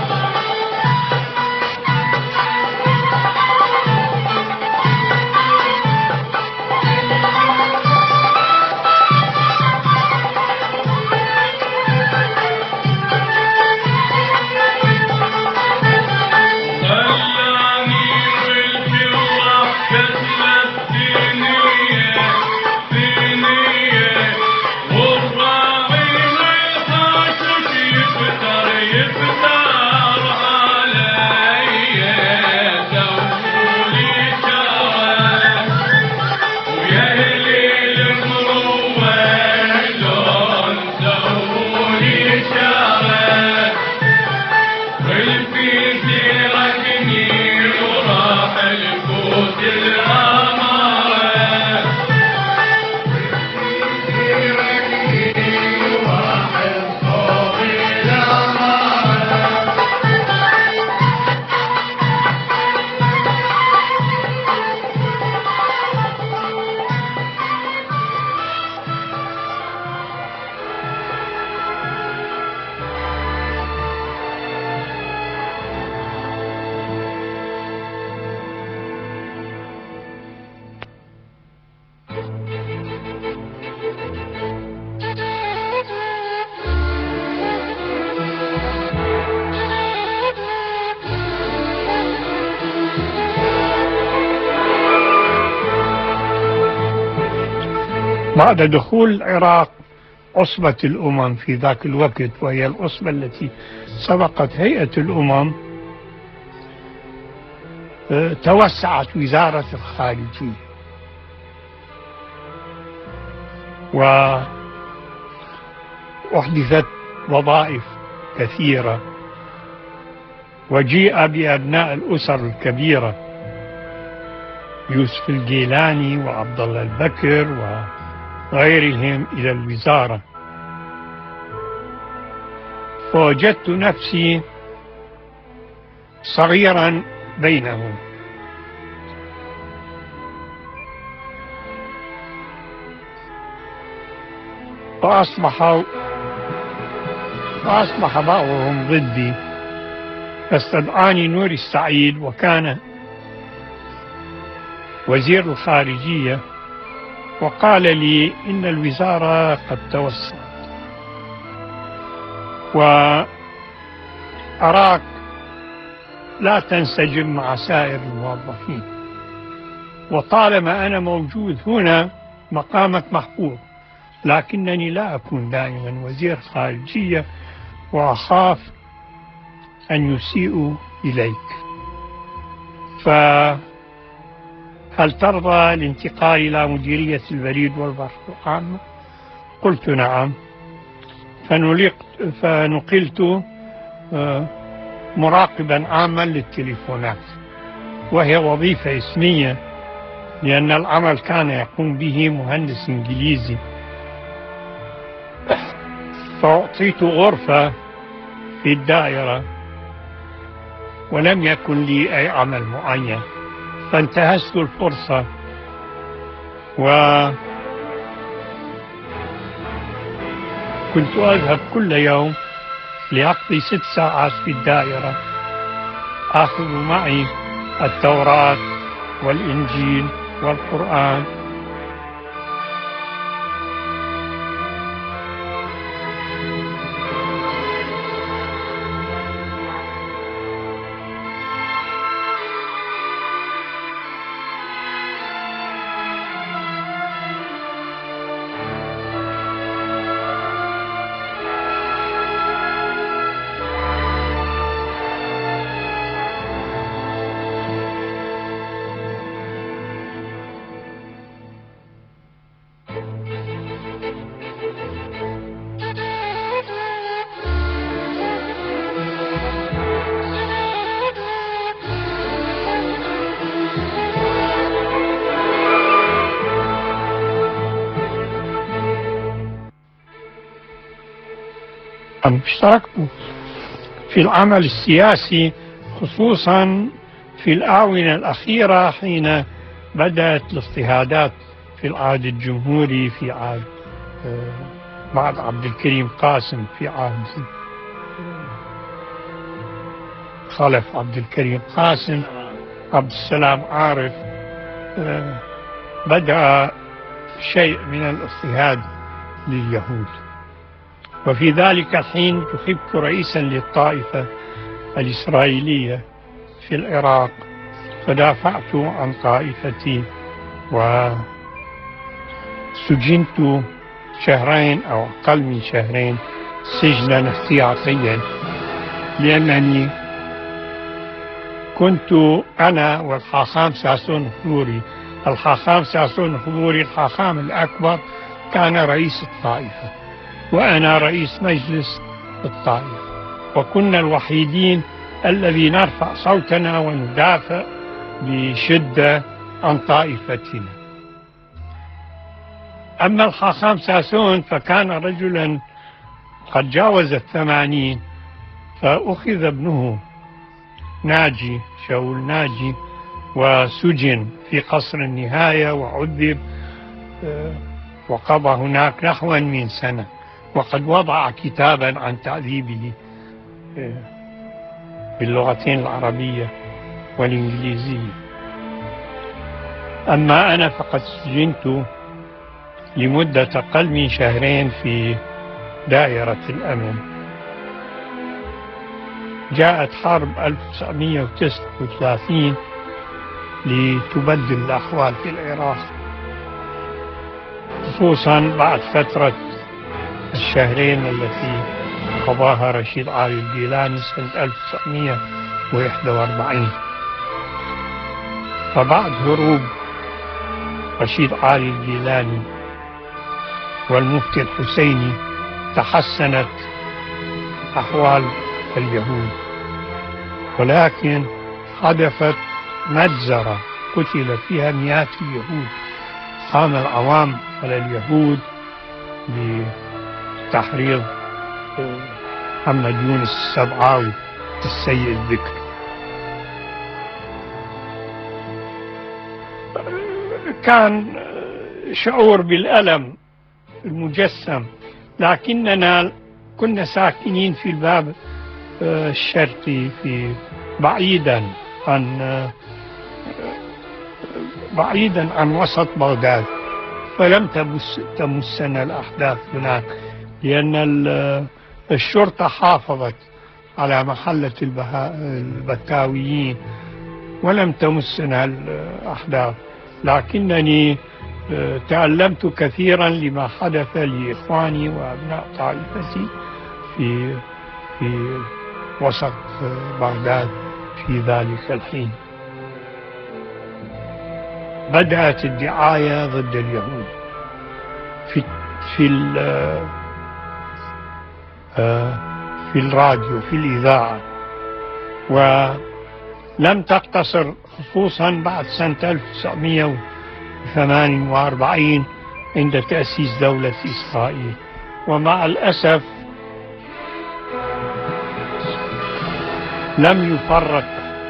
[SPEAKER 10] خلاني والفرح كسلت دينية دينية، والراعي والحاشش يفتر علي، سولي شارع، ويا الليل مروج سولي شارع، والبيت ركني وراح الكوت العمارة، ركني وراح الخوف العمارة.
[SPEAKER 9] بعد دخول العراق عصبة الأمم في ذاك الوقت، وهي العصبة التي سبقت هيئة الأمم، توسعت وزارة الخارجية، وأحدثت وظائف كثيرة، وجيء بأبناء الأسر الكبيرة يوسف الجيلاني وعبد الله البكر وغيرهم إلى الوزارة، فوجدت نفسي صغيرا بينهم. فأصبح بعضهم ضدي، فاستدعاني نوري السعيد، وكان وزير الخارجية، وقال لي إن الوزارة قد توسعت، وأراك لا تنسجم مع سائر الموظفين، وطالما أنا موجود هنا مقامك محفوظ، لكنني لا أكون دائما وزير خارجية، وأخاف أن يسيئوا إليك، فهل ترضى الانتقال إلى مديرية البريد والبرق العامة؟ قلت نعم، فنقلت مراقبا عاما للتليفونات، وهي وظيفة اسمية لأن العمل كان يقوم به مهندس إنجليزي. فأعطيت غرفة في الدائرة، ولم يكن لي أي عمل معين، فانتهزت الفرصة وكنت أذهب كل يوم لأقضي 6 ساعات في الدائرة، آخذ معي التوراة والإنجيل والقرآن. اشتركت في العمل السياسي خصوصا في الآونة الأخيرة حين بدأت الاضطهادات في العهد الجمهوري، في عهد بعد عبد الكريم قاسم، في عهد خلف عبد الكريم قاسم، عبد السلام عارف، بدأ شيء من الاضطهاد لليهود. وفي ذلك الحين انتخبت رئيسا للطائفة الإسرائيلية في العراق، فدافعت عن طائفتي وسجنت شهرين أو أقل من شهرين سجنا احتياطيا، لأنني كنت أنا والحاخام ساسون خضوري. الحاخام ساسون خضوري الحاخام الأكبر كان رئيس الطائفة، وأنا رئيس مجلس الطائفة، وكنا الوحيدين الذي نرفع صوتنا وندافع بشدة عن طائفتنا. أما الحاخام ساسون فكان رجلا قد جاوز 80، فأخذ ابنه ناجي شاول ناجي وسجن في قصر النهاية وعذب وقضى هناك نحو من سنة، وقد وضع كتابا عن تعذيبه باللغتين العربية والإنجليزية. أما أنا فقد سجنت لمدة أقل من شهرين في دائرة الأمن. جاءت حرب 1939 لتبدل الأحوال في العراق، خصوصا بعد فترة الشهرين التي قضاها رشيد علي الجيلاني سنة 1941. فبعد هروب رشيد علي الجيلاني والمفتي الحسيني تحسنت أحوال اليهود، ولكن حدثت مجزرة قتل فيها مئات اليهود. قام العوام على اليهود بتحريض محمد يونس السبعاوي السيء الذكر. كان شعور بالألم المجسم، لكننا كنا ساكنين في الباب الشرقي في بعيدا عن وسط بغداد، فلم تمسنا الأحداث هناك، لأن الشرطة حافظت على محلة البكاويين ولم تمسنا الأحداث. لكنني تألمت كثيرا لما حدث لإخواني وأبناء طائفتي في وسط بغداد في ذلك الحين. بدأت الدعاية ضد اليهود في الراديو في الإذاعة، ولم تقتصر خصوصا بعد سنة 1948 عند تأسيس دولة إسرائيل. ومع الأسف لم يفرق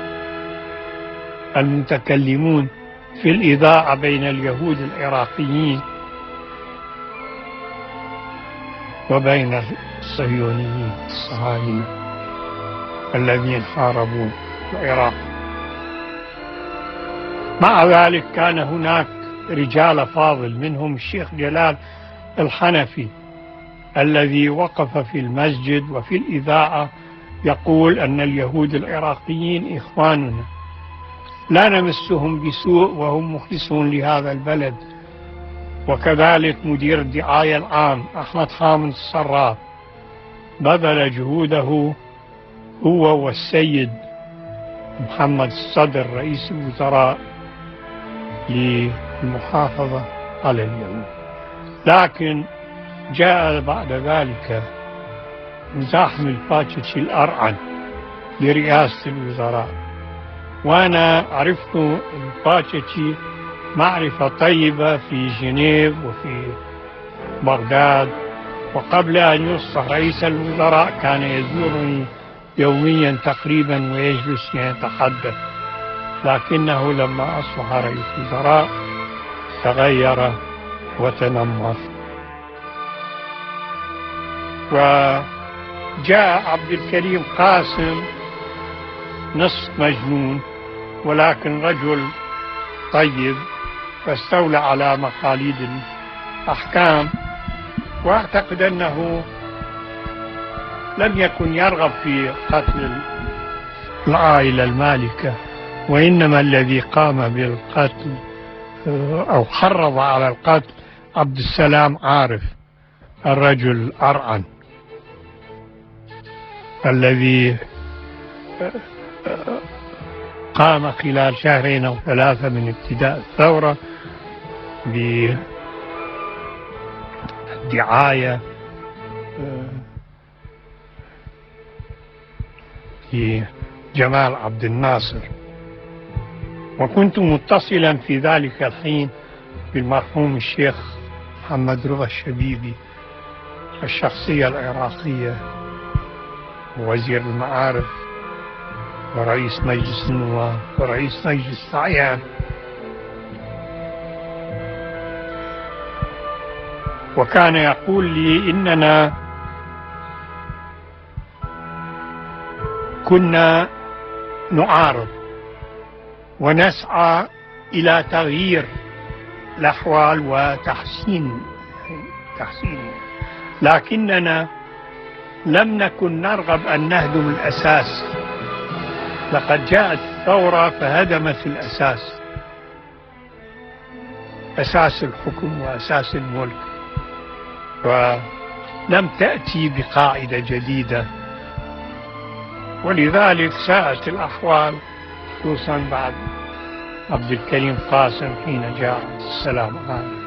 [SPEAKER 9] المتكلمون في الإذاعة بين اليهود العراقيين وبين الصهيونيين الصهاينة الذين حاربوا العراق. مع ذلك كان هناك رجال فاضل، منهم الشيخ جلال الحنفي الذي وقف في المسجد وفي الإذاعة يقول أن اليهود العراقيين إخواننا لا نمسهم بسوء وهم مخلصون لهذا البلد. وكذلك مدير الدعاية العام أحمد حامد الصراف بذل جهوده هو والسيد محمد الصدر رئيس الوزراء للمحافظة على اليهود. لكن جاء بعد ذلك مزاحم الباتشي الأرعن لرئاسة الوزراء، وأنا عرفت الباتشي معرفة طيبة في جنيف وفي بغداد، وقبل أن يصبح رئيس الوزراء كان يزورني يوميا تقريبا ويجلس يتحدث، لكنه لما أصبح رئيس وزراء تغير وتنمر. وجاء عبد الكريم قاسم نصف مجنون ولكن رجل طيب، فاستولى على مقاليد الأحكام، وأعتقد أنه لم يكن يرغب في قتل العائلة المالكة، وإنما الذي قام بالقتل أو حرض على القتل عبد السلام عارف الرجل الأرعن الذي قام خلال شهرين أو ثلاثة من ابتداء الثورة بالدعاية لجمال عبد الناصر. وكنت متصلا في ذلك الحين بالمرحوم الشيخ محمد رضا الشبيبي، الشخصية العراقية ووزير المعارف ورئيس مجلس النواب ورئيس مجلس الأعيان. وكان يقول لي إننا كنا نعارض ونسعى إلى تغيير الأحوال وتحسين لكننا لم نكن نرغب أن نهدم الأساس. لقد جاءت الثورة فهدمت الأساس، أساس الحكم وأساس الملك، ولم تأتي بقاعدة جديدة، ولذلك ساءت الأحوال خصوصا بعد عبد الكريم قاسم حين جاء عبد السلام عارف.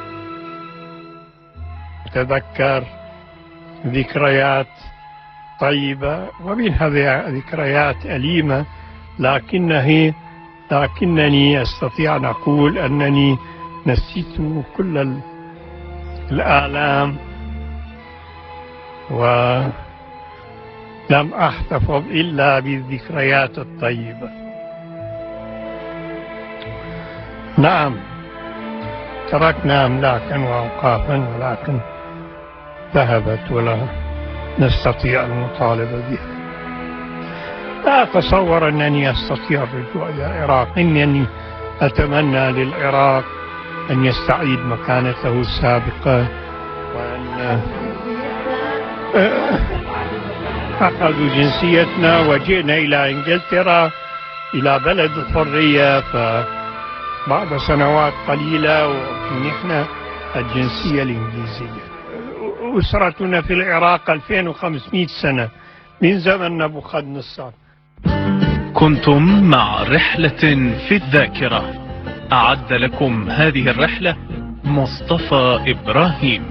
[SPEAKER 9] أتذكر ذكريات طيبة ومنها ذكريات أليمة، لكنني أستطيع أن أقول أنني نسيت كل الآلام ولم أحتفظ إلا بالذكريات الطيبة. نعم تركنا أملاكا وأوقافا ولكن ذهبت ولا نستطيع المطالبة بها. لا أتصور أنني أستطيع الرجوع إلى العراق، إنني أتمنى للعراق أن يستعيد مكانته السابقة، وأن أخذوا جنسيتنا وجئنا إلى إنجلترا إلى بلد الحرية، فبعد سنوات قليلة ومنحنا الجنسية الإنجليزية. أسرتنا في العراق 2500 سنة من زمن نبوخذ-نصر.
[SPEAKER 8] كنتم مع رحلة في الذاكرة، أعد لكم هذه الرحلة مصطفى إبراهيم.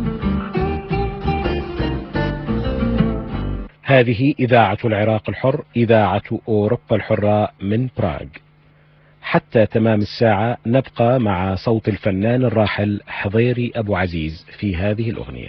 [SPEAKER 1] هذه إذاعة العراق الحر، إذاعة أوروبا الحرة من براغ. حتى تمام الساعة نبقى مع صوت الفنان الراحل حضيري أبو عزيز في هذه الأغنية.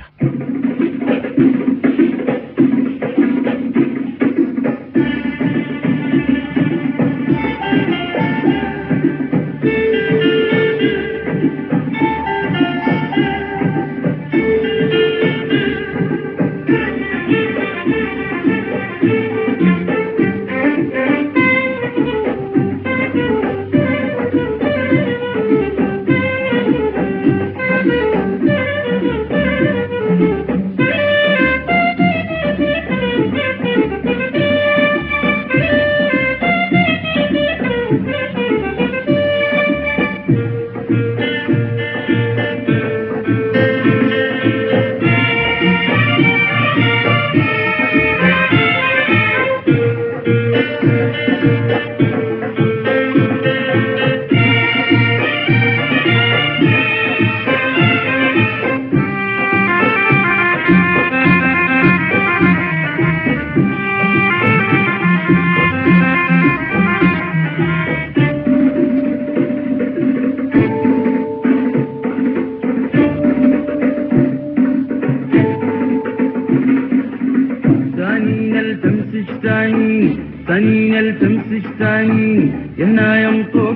[SPEAKER 11] اشتاني ثانين التمس اشتاني هنا ينطق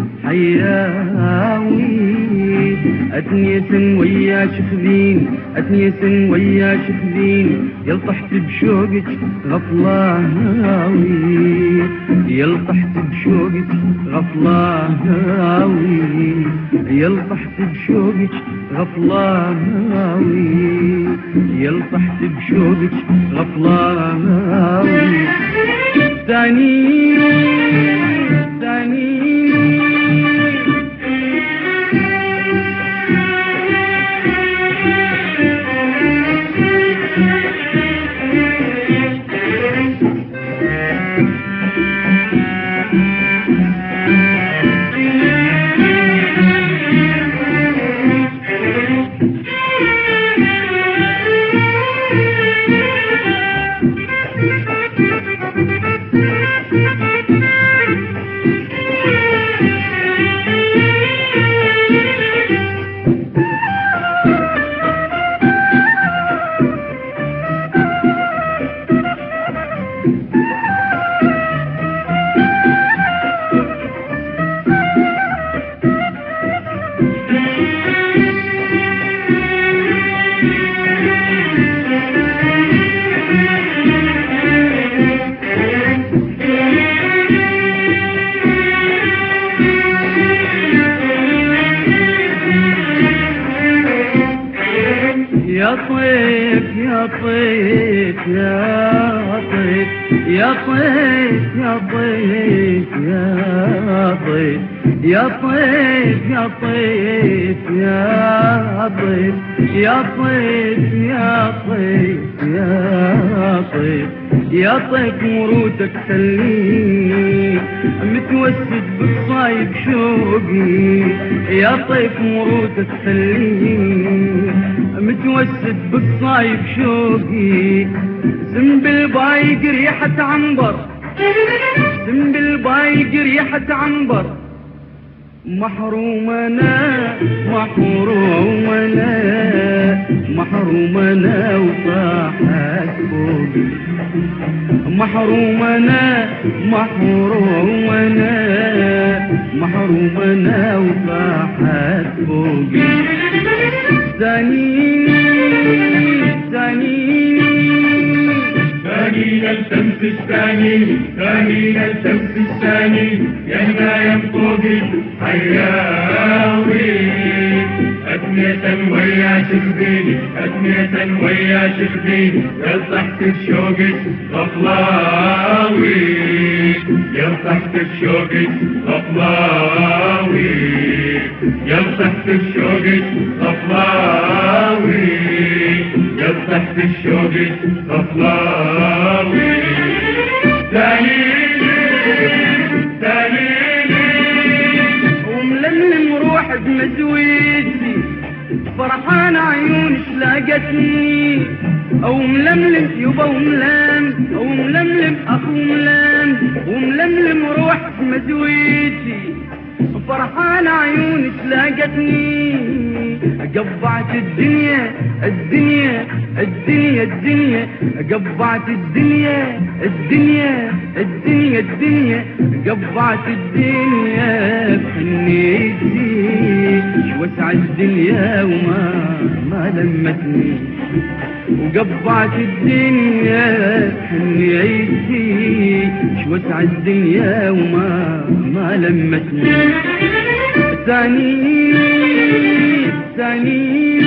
[SPEAKER 11] الحياوي أتنيس ويا شخذين أتنيس ويا شخذين يلطحت بشوقك غفلاوي يلطحت بشوقك غفلاوي يلطحت بشوقك غفلاوي يلطحت بشوقك غفلاوي ثاني ثاني يا طيف يا طيف يا طيف يا طيف يا طيف يا طيف يا طيف يا طيف يا طيف يا طيف يا طيف يا طيف يا طيف مروتك سليم متوسد بصايب شوقي يا طيف مروتك سليم متوسد بالصايب شوقي سنبل بايق ريحة عنبر سنبل بايق ريحة عنبر محرومنا محرومنا محرومنا وصاحت فوقي محرومنا محرومنا محرومنا وصاحت فوقي ثاني ثاني
[SPEAKER 10] ثاني الشمس الثاني ثاني الشمس الثاني يهنا ينطق الحياوي أثنية ويا شخبيني أثنية ويا شخبيني يلطحت بشوقك غفلاوي يلطحت بشوقك غفلاوي يلطحت بشوقك غفلاوي يلطحت بشوقك غفلاوي دليلي دليلي
[SPEAKER 11] وململم روح بمزويتي فرحان عيونك لاقتني او ململم يبا وململم اخو وململم روح بمزويتي فرحان عيونك لاقتني قبعت الدنيا الدنيا الدنيا الدنيا قبعت الدنيا الدنيا الدنيا الدنيا قبعت الدنيا بحنيتي وسع الدنيا وما لمتني وقبعت الدنيا بحنيتي وسع الدنيا وما لمتني ثاني ثاني